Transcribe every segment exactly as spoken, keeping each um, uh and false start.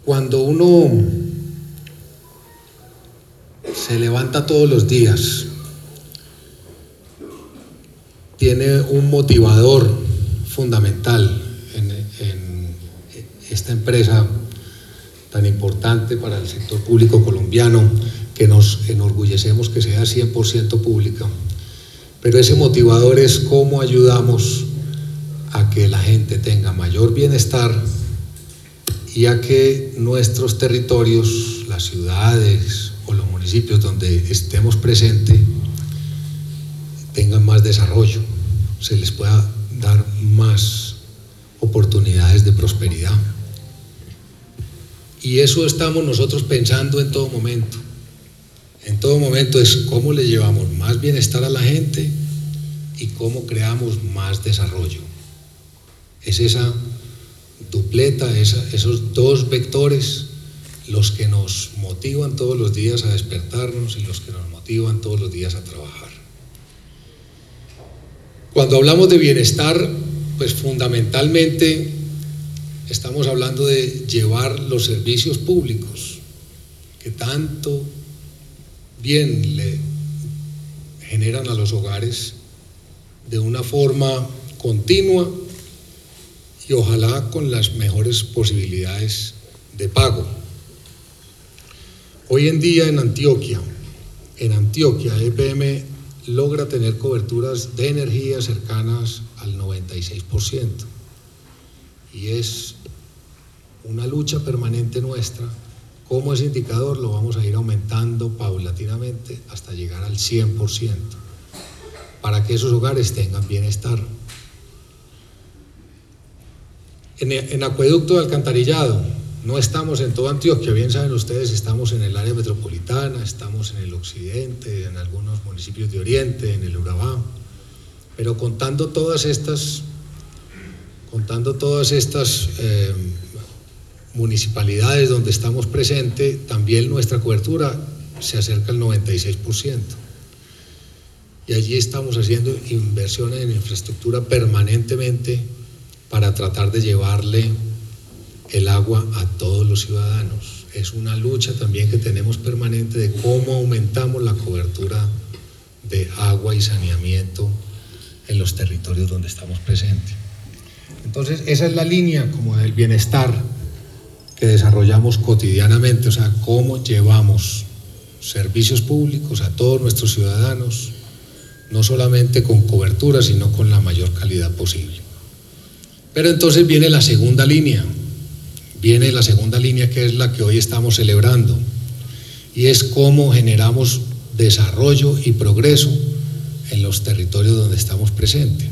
Cuando uno se levanta todos los días, tiene un motivador fundamental en, en esta empresa tan importante para el sector público colombiano, que nos enorgullecemos que sea cien por ciento pública, pero ese motivador es cómo ayudamos a que la gente tenga mayor bienestar y a que nuestros territorios, las ciudades o los municipios donde estemos presentes tengan más desarrollo, se les pueda dar más oportunidades de prosperidad. Y eso estamos nosotros pensando en todo momento. En todo momento es cómo le llevamos más bienestar a la gente y cómo creamos más desarrollo. Es esa dupleta, esa, esos dos vectores los que nos motivan todos los días a despertarnos y los que nos motivan todos los días a trabajar. Cuando hablamos de bienestar, pues fundamentalmente estamos hablando de llevar los servicios públicos que tanto bien le generan a los hogares de una forma continua y ojalá con las mejores posibilidades de pago. Hoy en día en Antioquia, en Antioquia E P M logra tener coberturas de energía cercanas al noventa y seis por ciento y es una lucha permanente nuestra. Como ese indicador lo vamos a ir aumentando paulatinamente hasta llegar al cien por ciento para que esos hogares tengan bienestar. En, en acueducto de alcantarillado, no estamos en toda Antioquia, bien saben ustedes, estamos en el área metropolitana, estamos en el occidente, en algunos municipios de oriente, en el Urabá, pero contando todas estas, contando todas estas eh, municipalidades donde estamos presentes, también nuestra cobertura se acerca al noventa y seis por ciento. Y allí estamos haciendo inversiones en infraestructura permanentemente para tratar de llevarle el agua a todos los ciudadanos. Es una lucha también que tenemos permanente de cómo aumentamos la cobertura de agua y saneamiento en los territorios donde estamos presentes. Entonces, esa es la línea como del bienestar que desarrollamos cotidianamente, o sea, cómo llevamos servicios públicos a todos nuestros ciudadanos, no solamente con cobertura, sino con la mayor calidad posible. Pero entonces viene la segunda línea, viene la segunda línea que es la que hoy estamos celebrando, y es cómo generamos desarrollo y progreso en los territorios donde estamos presentes.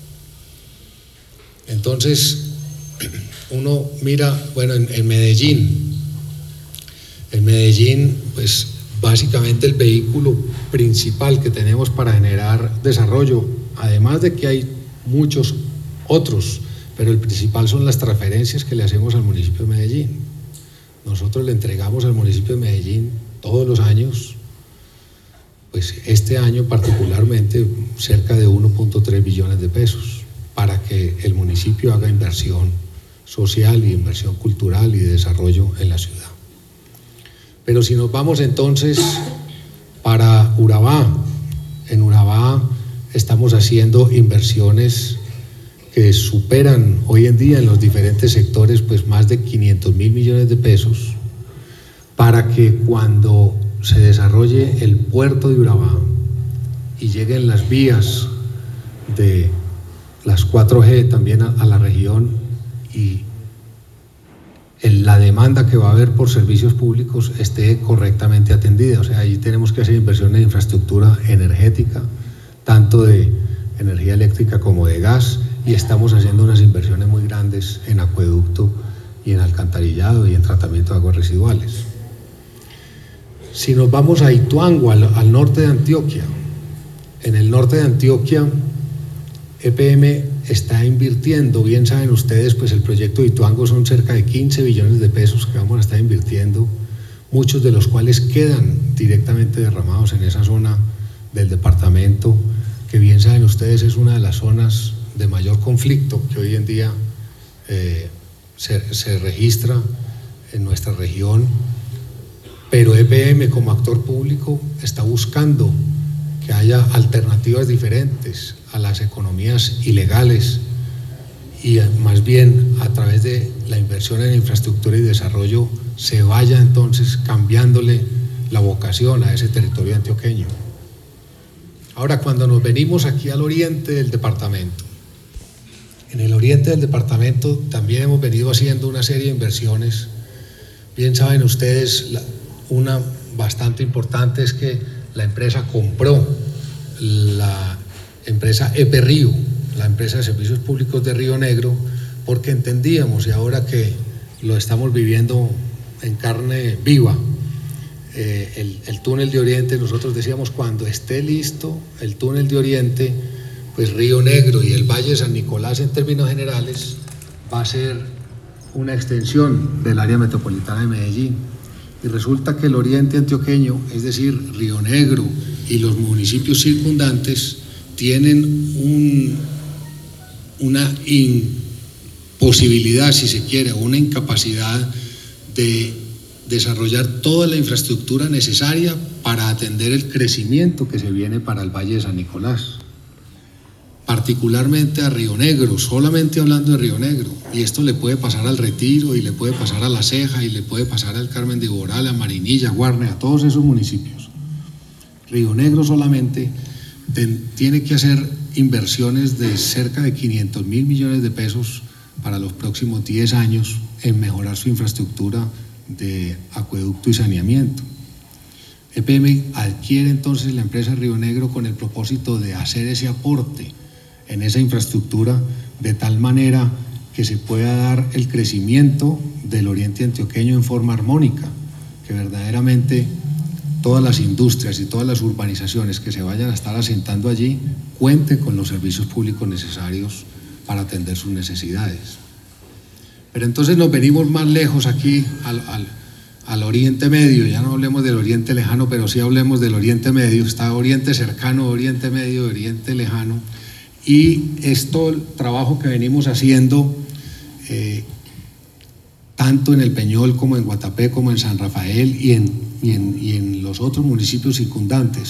Entonces, uno mira, bueno, en, en Medellín, en Medellín, pues básicamente el vehículo principal que tenemos para generar desarrollo, además de que hay muchos otros, pero el principal son las transferencias que le hacemos al municipio de Medellín. Nosotros le entregamos al municipio de Medellín todos los años, pues este año particularmente cerca de uno punto tres billones de pesos para que el municipio haga inversión social y inversión cultural y de desarrollo en la ciudad. Pero si nos vamos entonces para Urabá, en Urabá estamos haciendo inversiones que superan hoy en día en los diferentes sectores pues más de quinientos mil millones de pesos para que cuando se desarrolle el puerto de Urabá y lleguen las vías de las cuatro G también a, a la región y el, la demanda que va a haber por servicios públicos esté correctamente atendida. O sea, allí tenemos que hacer inversiones en infraestructura energética, tanto de energía eléctrica como de gas, y estamos haciendo unas inversiones muy grandes en acueducto y en alcantarillado y en tratamiento de aguas residuales. Si nos vamos a Ituango, al, al norte de Antioquia, en el norte de Antioquia, E P M está invirtiendo, bien saben ustedes, pues el proyecto de Ituango son cerca de quince billones de pesos que vamos a estar invirtiendo, muchos de los cuales quedan directamente derramados en esa zona del departamento, que bien saben ustedes es una de las zonas de mayor conflicto que hoy en día eh, se, se registra en nuestra región, pero E P M como actor público está buscando que haya alternativas diferentes a las economías ilegales y más bien a través de la inversión en infraestructura y desarrollo se vaya entonces cambiándole la vocación a ese territorio antioqueño. Ahora, cuando nos venimos aquí al oriente del departamento, en el oriente del departamento también hemos venido haciendo una serie de inversiones. Bien saben ustedes, una bastante importante es que la empresa compró la empresa EPRIO, la empresa de servicios públicos de Río Negro, porque entendíamos, y ahora que lo estamos viviendo en carne viva, eh, el, el túnel de Oriente, nosotros decíamos, cuando esté listo el túnel de Oriente, pues Río Negro y el Valle de San Nicolás en términos generales va a ser una extensión del área metropolitana de Medellín. Y resulta que el oriente antioqueño, es decir, Río Negro y los municipios circundantes, tienen un, una imposibilidad, si se quiere, o una incapacidad de desarrollar toda la infraestructura necesaria para atender el crecimiento que se viene para el Valle de San Nicolás, particularmente a Río Negro, solamente hablando de Río Negro, y esto le puede pasar al Retiro, y le puede pasar a La Ceja, y le puede pasar al Carmen de Boral, a Marinilla, a Guarne, a todos esos municipios. Río Negro solamente ten, tiene que hacer inversiones de cerca de quinientos mil millones de pesos para los próximos diez años en mejorar su infraestructura de acueducto y saneamiento. E P M adquiere entonces la empresa Río Negro con el propósito de hacer ese aporte en esa infraestructura de tal manera que se pueda dar el crecimiento del oriente antioqueño en forma armónica, que verdaderamente todas las industrias y todas las urbanizaciones que se vayan a estar asentando allí cuenten con los servicios públicos necesarios para atender sus necesidades. Pero entonces nos venimos más lejos aquí al, al, al Oriente Medio, ya no hablemos del Oriente Lejano, pero sí hablemos del Oriente Medio, está Oriente Cercano, Oriente Medio, Oriente Lejano, y esto, el trabajo que venimos haciendo, eh, tanto en El Peñol como en Guatapé, como en San Rafael y en, y en, y en los otros municipios circundantes.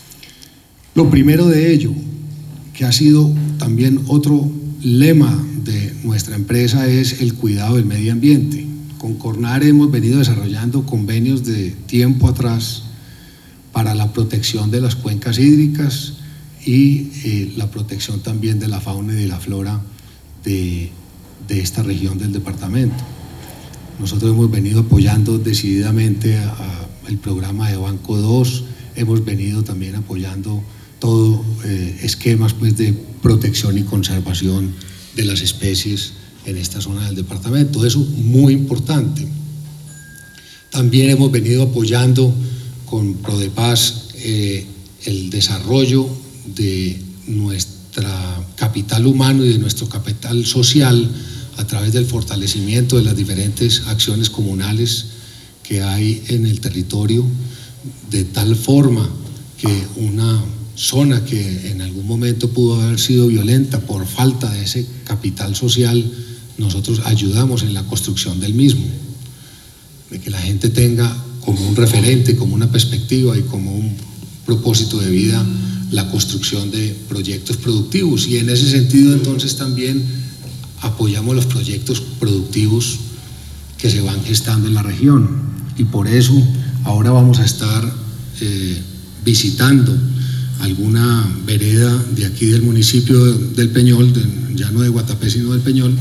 Lo primero de ello, que ha sido también otro lema de nuestra empresa, es el cuidado del medio ambiente. Con Cornar hemos venido desarrollando convenios de tiempo atrás para la protección de las cuencas hídricas y eh, la protección también de la fauna y de la flora de, de esta región del departamento. Nosotros hemos venido apoyando decididamente a, a el programa de Banco dos, hemos venido también apoyando todo eh, esquemas pues, de protección y conservación de las especies en esta zona del departamento. Eso es muy importante. También hemos venido apoyando con Prodepaz eh, el desarrollo de nuestra capital humano y de nuestro capital social a través del fortalecimiento de las diferentes acciones comunales que hay en el territorio, de tal forma que una zona que en algún momento pudo haber sido violenta por falta de ese capital social, nosotros ayudamos en la construcción del mismo, de que la gente tenga como un referente, como una perspectiva y como un propósito de vida la construcción de proyectos productivos, y en ese sentido entonces también apoyamos los proyectos productivos que se van gestando en la región, y por eso ahora vamos a estar eh, visitando alguna vereda de aquí del municipio del Peñol, de, ya no de Guatapé sino del Peñol,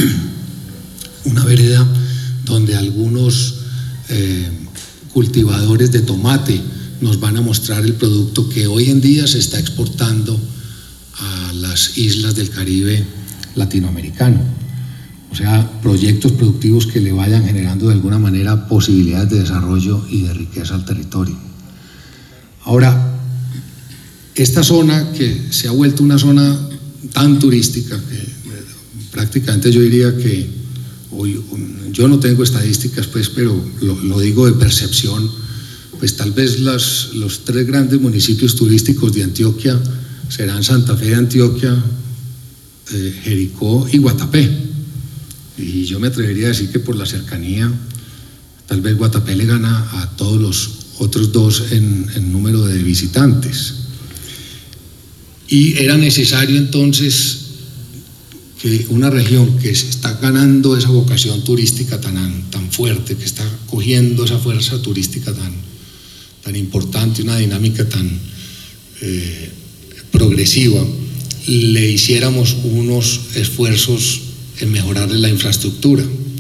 una vereda donde algunos eh, cultivadores de tomate nos van a mostrar el producto que hoy en día se está exportando a las islas del Caribe latinoamericano. O sea, proyectos productivos que le vayan generando de alguna manera posibilidades de desarrollo y de riqueza al territorio. Ahora, esta zona que se ha vuelto una zona tan turística que prácticamente yo diría que, hoy, yo no tengo estadísticas pues, pero lo, lo digo de percepción, pues tal vez las, los tres grandes municipios turísticos de Antioquia serán Santa Fe de Antioquia, eh, Jericó y Guatapé. Y yo me atrevería a decir que por la cercanía vez Guatapé le gana a todos los otros dos en, en número de visitantes. Y era necesario entonces que una región que está ganando esa vocación turística tan, tan fuerte, que está cogiendo esa fuerza turística tan, tan importante, una dinámica tan eh, progresiva, le hiciéramos unos esfuerzos en mejorarle la infraestructura.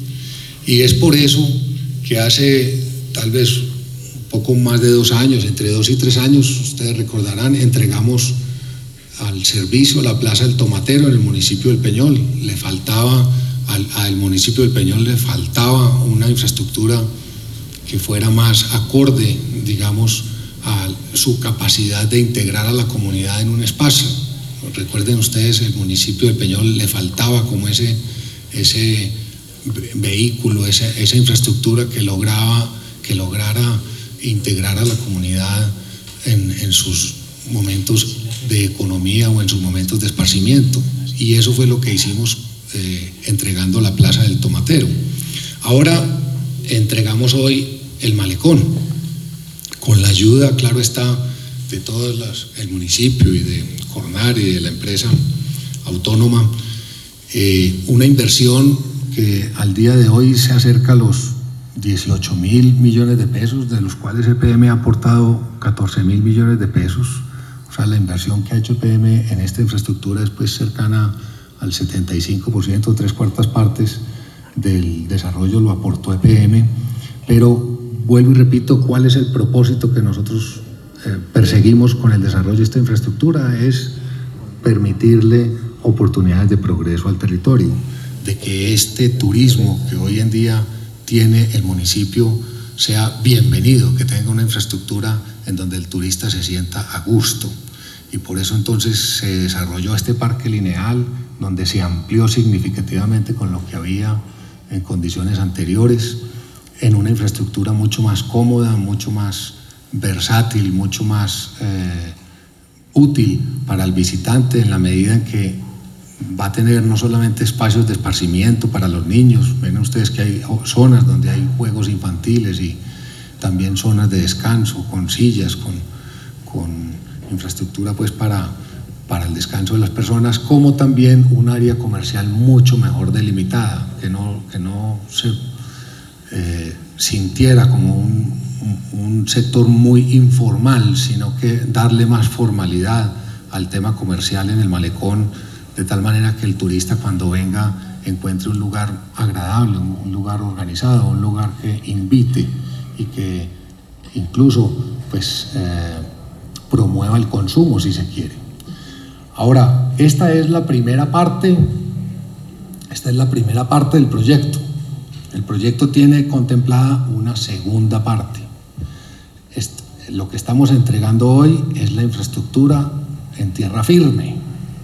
Y es por eso que hace tal vez un poco más de dos años, entre dos y tres años, ustedes recordarán, entregamos al servicio la Plaza del Tomatero en el municipio del Peñol. Le faltaba, al, al municipio del Peñol le faltaba una infraestructura que fuera más acorde, digamos, a su capacidad de integrar a la comunidad en un espacio. Recuerden ustedes, el municipio del Peñol le faltaba como ese, ese vehículo, esa, esa infraestructura que lograba, que lograra integrar a la comunidad en, en sus momentos de economía o en sus momentos de esparcimiento, y eso fue lo que hicimos eh, entregando la Plaza del Tomatero. Ahora entregamos hoy el malecón, con la ayuda, claro está, de todo las, el municipio y de Cornar y de la empresa autónoma, eh, una inversión que al día de hoy se acerca a los dieciocho mil millones de pesos, de los cuales E P M ha aportado catorce mil millones de pesos. O sea, la inversión que ha hecho E P M en esta infraestructura es pues cercana al setenta y cinco por ciento, tres cuartas partes del desarrollo lo aportó E P M, pero vuelvo y repito, ¿cuál es el propósito que nosotros eh, perseguimos con el desarrollo de esta infraestructura? Es permitirle oportunidades de progreso al territorio, de que este turismo que hoy en día tiene el municipio sea bienvenido, que tenga una infraestructura en donde el turista se sienta a gusto. Y por eso entonces se desarrolló este parque lineal, donde se amplió significativamente con lo que había en condiciones anteriores, en una infraestructura mucho más cómoda, mucho más versátil, mucho más eh, útil para el visitante, en la medida en que va a tener no solamente espacios de esparcimiento para los niños, ven ustedes que hay zonas donde hay juegos infantiles y también zonas de descanso con sillas, con, con infraestructura pues para, para el descanso de las personas, como también un área comercial mucho mejor delimitada, que no, que no se eh, sintiera como un, un, un sector muy informal, sino que darle más formalidad al tema comercial en el malecón, de tal manera que el turista cuando venga encuentre un lugar agradable, un lugar organizado, un lugar que invite y que incluso pues eh, promueva el consumo si se quiere. Ahora, esta es la primera parte, esta es la primera parte del proyecto. El proyecto tiene contemplada una segunda parte. Este, lo que estamos entregando hoy es la infraestructura en tierra firme.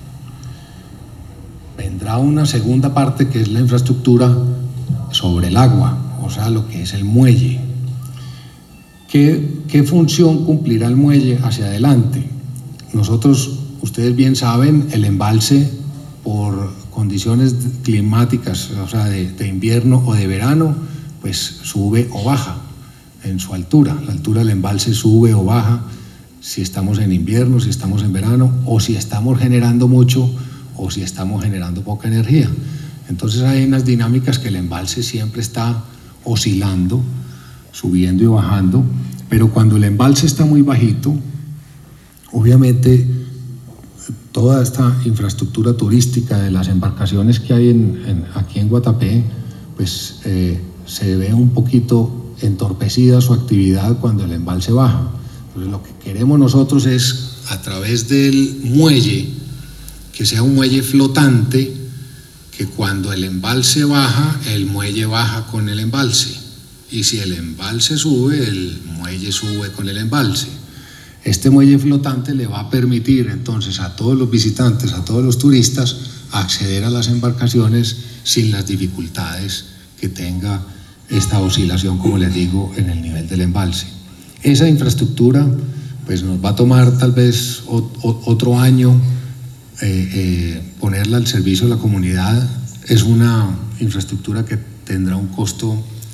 Vendrá una segunda parte que es la infraestructura sobre el agua, o sea, lo que es el muelle. ¿Qué, qué función cumplirá el muelle hacia adelante? Nosotros, ustedes bien saben, el embalse por condiciones climáticas, o sea, de, de invierno o de verano, pues sube o baja en su altura. La altura del embalse sube o baja si estamos en invierno, si estamos en verano, o si estamos generando mucho o si estamos generando poca energía. Entonces hay unas dinámicas que el embalse siempre está oscilando, subiendo y bajando, pero cuando el embalse está muy bajito, obviamente toda esta infraestructura turística de las embarcaciones que hay en, en, aquí en Guatapé, pues eh, se ve un poquito entorpecida su actividad cuando el embalse baja. Entonces lo que queremos nosotros es, a través del muelle, que sea un muelle flotante, que cuando el embalse baja, el muelle baja con el embalse, y si el embalse sube, el muelle sube con el embalse. Este muelle flotante le va a permitir entonces a todos los visitantes, a todos los turistas, acceder a las embarcaciones sin las dificultades que tenga esta oscilación, como les digo, en el nivel del embalse. Esa infraestructura pues nos va a tomar tal vez otro año eh, eh, ponerla al servicio de la comunidad. Es una infraestructura que tendrá un costo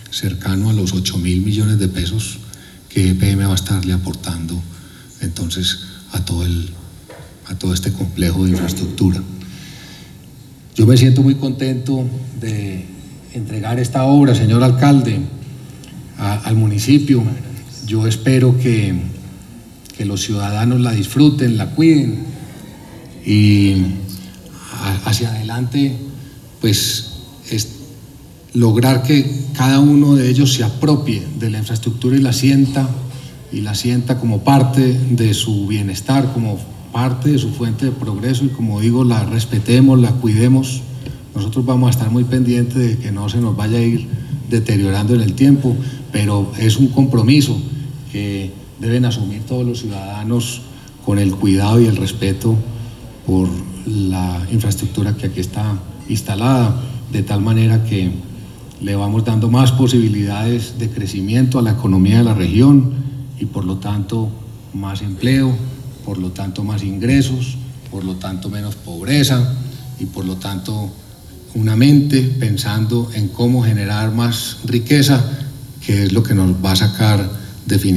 cercano a los ocho mil millones de pesos que E P M va a estarle aportando entonces a todo, el, a todo este complejo de infraestructura. Yo me siento muy contento de entregar esta obra, señor alcalde, a, al municipio. Yo espero que, que los ciudadanos la disfruten, la cuiden y a, hacia adelante pues es lograr que cada uno de ellos se apropie de la infraestructura y la sienta y la sienta como parte de su bienestar, como parte de su fuente de progreso y, como digo, la respetemos, la cuidemos. Nosotros vamos a estar muy pendientes de que no se nos vaya a ir deteriorando en el tiempo, pero es un compromiso que deben asumir todos los ciudadanos con el cuidado y el respeto por la infraestructura que aquí está instalada, de tal manera que le vamos dando más posibilidades de crecimiento a la economía de la región y, por lo tanto, más empleo, por lo tanto más ingresos, por lo tanto menos pobreza y por lo tanto una mente pensando en cómo generar más riqueza, que es lo que nos va a sacar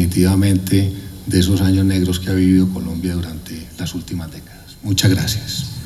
definitivamente de esos años negros que ha vivido Colombia durante las últimas décadas. Muchas gracias.